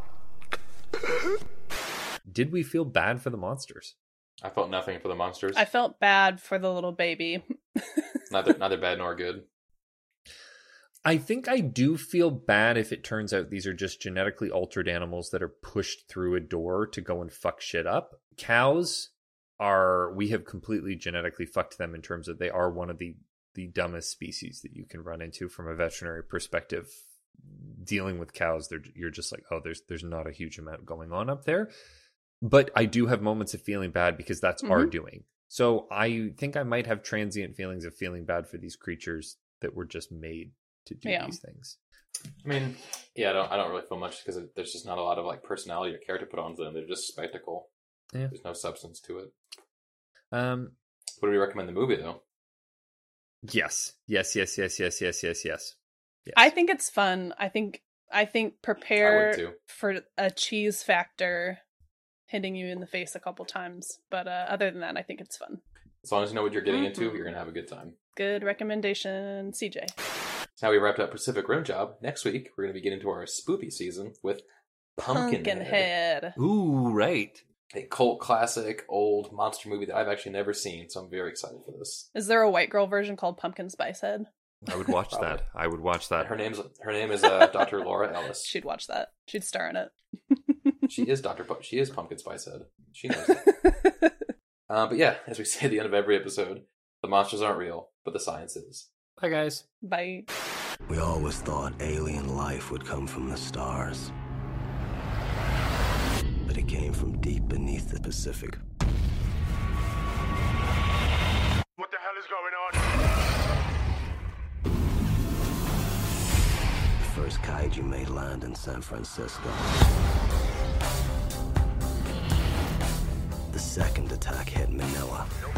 Did we feel bad for the monsters? I felt nothing for the monsters. I felt bad for the little baby. neither bad nor good. I think I do feel bad if it turns out these are just genetically altered animals that are pushed through a door to go and fuck shit up. Cows we have completely genetically fucked them in terms of they are one of the dumbest species that you can run into from a veterinary perspective. Dealing with cows, you're just like, oh, there's not a huge amount going on up there. But I do have moments of feeling bad because that's our doing. So I think I might have transient feelings of feeling bad for these creatures that were just made to do these things. I mean, I don't really feel much because there's just not a lot of like personality or character put onto them. They're just spectacle. Yeah. There's no substance to it. What do we recommend the movie though? Yes. I think it's fun. I think prepare for a cheese factor hitting you in the face a couple times. But other than that, I think it's fun. As long as you know what you're getting into, you're going to have a good time. Good recommendation, CJ. That's how we wrapped up Pacific Rim Job. Next week, we're going to be getting into our spoopy season with Pumpkinhead. Ooh, right. A cult classic, old monster movie that I've actually never seen, so I'm very excited for this. Is there a white girl version called Pumpkin Spice Head? I would watch that. I would watch that. Her name is Dr. Laura Ellis. She'd watch that. She'd star in it. She is She is Pumpkin Spice Head. She knows that. But yeah, as we say at the end of every episode, the monsters aren't real, but the science is. Bye, guys. Bye. We always thought alien life would come from the stars. But it came from deep beneath the Pacific. What the hell is going on? The first kaiju made land in San Francisco. The second attack hit Manila.